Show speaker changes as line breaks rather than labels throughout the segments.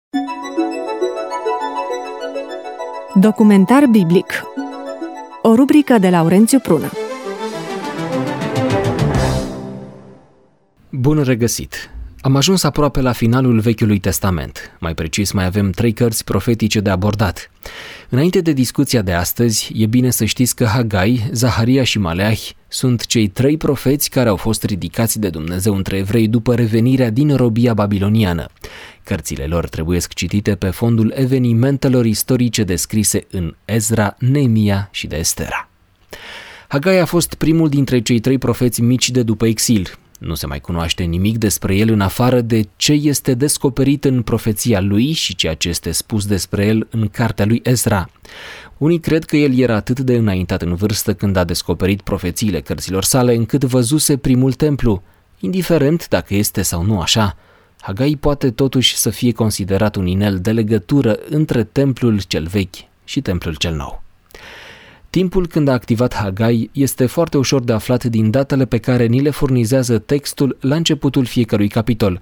Documentar biblic. O rubrică de Laurențiu Prună.
Bun regăsit! Am ajuns aproape la finalul Vechiului Testament. Mai precis, mai avem 3 cărți profetice de abordat. Înainte de discuția de astăzi, e bine să știți că Hagai, Zaharia și Maleahi sunt cei 3 profeți care au fost ridicați de Dumnezeu între evrei după revenirea din robia babiloniană. Cărțile lor trebuiesc citite pe fondul evenimentelor istorice descrise în Ezra, Neemia și de Estera. Hagai a fost primul dintre cei 3 profeți mici de după exil. Nu se mai cunoaște nimic despre el în afară de ce este descoperit în profeția lui și ceea ce este spus despre el în cartea lui Ezra. Unii cred că el era atât de înaintat în vârstă când a descoperit profețiile cărților sale încât văzuse primul templu. Indiferent dacă este sau nu așa, Hagai poate totuși să fie considerat un inel de legătură între templul cel vechi și templul cel nou. Timpul când a activat Hagai este foarte ușor de aflat din datele pe care ni le furnizează textul la începutul fiecărui capitol.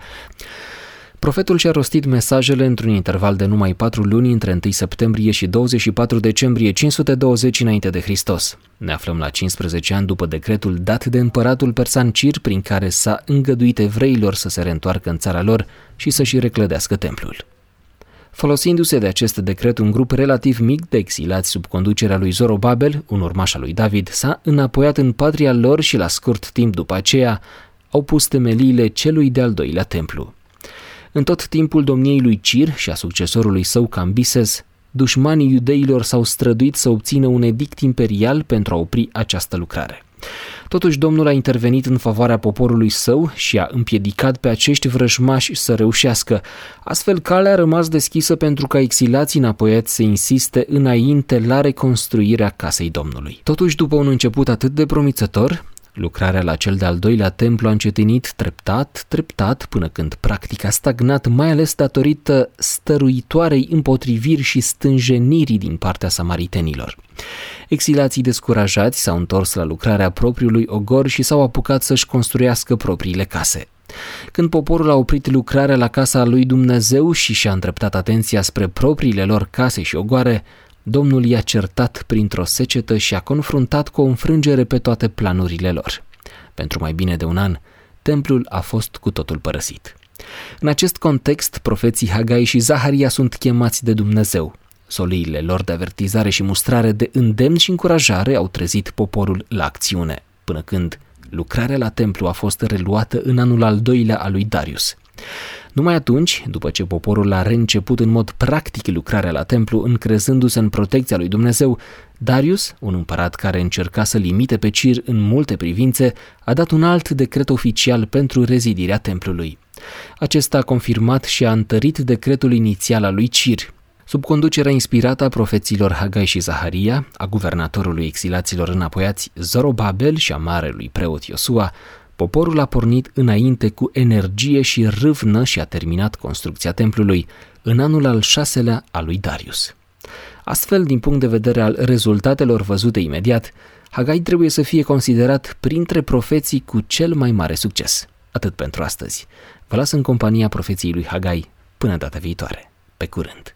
Profetul și-a rostit mesajele într-un interval de numai 4 luni între 1 septembrie și 24 decembrie 520 înainte de Hristos. Ne aflăm la 15 ani după decretul dat de împăratul persan Cir, prin care s-a îngăduit evreilor să se reîntoarcă în țara lor și să-și reclădească templul. Folosindu-se de acest decret, un grup relativ mic de exilați sub conducerea lui Zorobabel, un urmaș al lui David, s-a înapoiat în patria lor și la scurt timp după aceea au pus temeliile celui de-al doilea templu. În tot timpul domniei lui Cir și a succesorului său Cambises, dușmanii iudeilor s-au străduit să obțină un edict imperial pentru a opri această lucrare. Totuși, Domnul a intervenit în favoarea poporului său și a împiedicat pe acești vrăjmași să reușească. Astfel, calea a rămas deschisă pentru ca exilații înapoiați să insiste înainte la reconstruirea casei Domnului. Totuși, după un început atât de promițător, lucrarea la cel de-al doilea templu a încetinit treptat, până când practic a stagnat, mai ales datorită stăruitoarei împotriviri și stânjenirii din partea samaritenilor. Exilații descurajați s-au întors la lucrarea propriului ogor și s-au apucat să-și construiască propriile case. Când poporul a oprit lucrarea la casa lui Dumnezeu și și-a îndreptat atenția spre propriile lor case și ogoare, Domnul i-a certat printr-o secetă și a confruntat cu o înfrângere pe toate planurile lor. Pentru mai bine de un an, templul a fost cu totul părăsit. În acest context, profeții Hagai și Zaharia sunt chemați de Dumnezeu. Soliile lor de avertizare și mustrare, de îndemn și încurajare au trezit poporul la acțiune, până când lucrarea la templu a fost reluată în anul al 2-lea al lui Darius. Numai atunci, după ce poporul a reînceput în mod practic lucrarea la templu, încrezându-se în protecția lui Dumnezeu, Darius, un împărat care încerca să limite pe Cir în multe privințe, a dat un alt decret oficial pentru rezidirea templului. Acesta a confirmat și a întărit decretul inițial al lui Cir. Sub conducerea inspirată a profeților Hagai și Zaharia, a guvernatorului exilaților înapoiați Zorobabel și a marelui preot Iosua, poporul a pornit înainte cu energie și râvnă și a terminat construcția templului în anul al 6-lea al lui Darius. Astfel, din punct de vedere al rezultatelor văzute imediat, Hagai trebuie să fie considerat printre profeții cu cel mai mare succes. Atât pentru astăzi. Vă las în compania profeției lui Hagai. Până data viitoare. Pe curând!